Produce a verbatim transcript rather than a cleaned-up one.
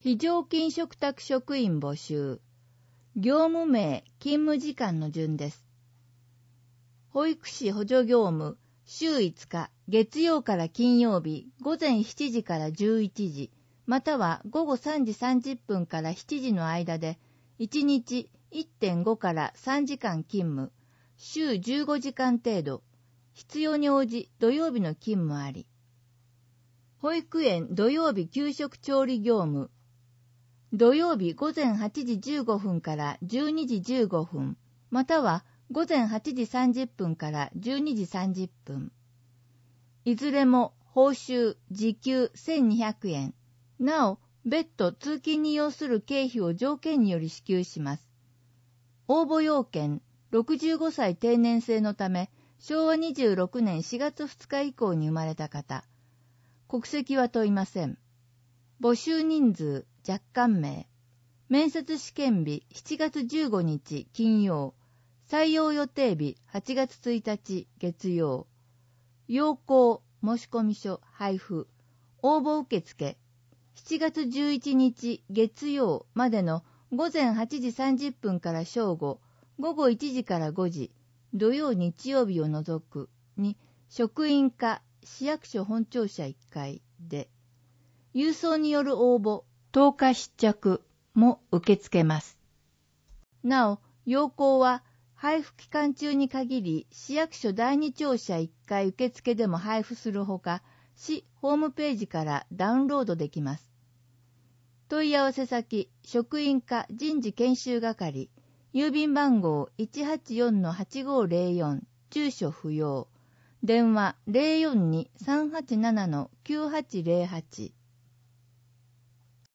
非常勤嘱託職員募集。業務名、勤務時間の順です。保育士補助業務、週いつか、月曜から金曜日、午前しちじからじゅういちじ、または午後さんじさんじゅっぷんからしちじの間で、いちにち いってんご からさんじかん勤務、週じゅうごじかん程度、必要に応じ土曜日の勤務あり。保育園土曜日給食調理業務、土曜日午前はちじじゅうごふんからじゅうにじじゅうごふん、または午前はちじさんじゅっぷんからじゅうにじさんじゅっぷん。いずれも報酬時給せんにひゃくえん。なお、別途通勤に要する経費を条件により支給します。応募要件、ろくじゅうごさい定年制のため、しょうわにじゅうろくねんしがつふつか以降に生まれた方。国籍は問いません。募集人数、若干名。面接試験日しちがつじゅうごにち金曜。採用予定日はちがつついたち月曜。要項、申込書、配布。応募受付。しちがつじゅういちにち月曜までの午前はちじさんじゅっぷんから正午、午後いちじからごじ、土曜日曜日を除くに職員課市役所本庁舎いっかいで、郵送による応募、とおか失着も受け付けます。なお、要項は配布期間中に限り市役所だいに庁舎いっかい受付でも配布するほか、市ホームページからダウンロードできます。問い合わせ先、職員課人事研修係、郵便番号 いちはちよんのはちごーぜろよん、住所不要、電話 ゼロよんに さんはちななのきゅうはちゼロはち。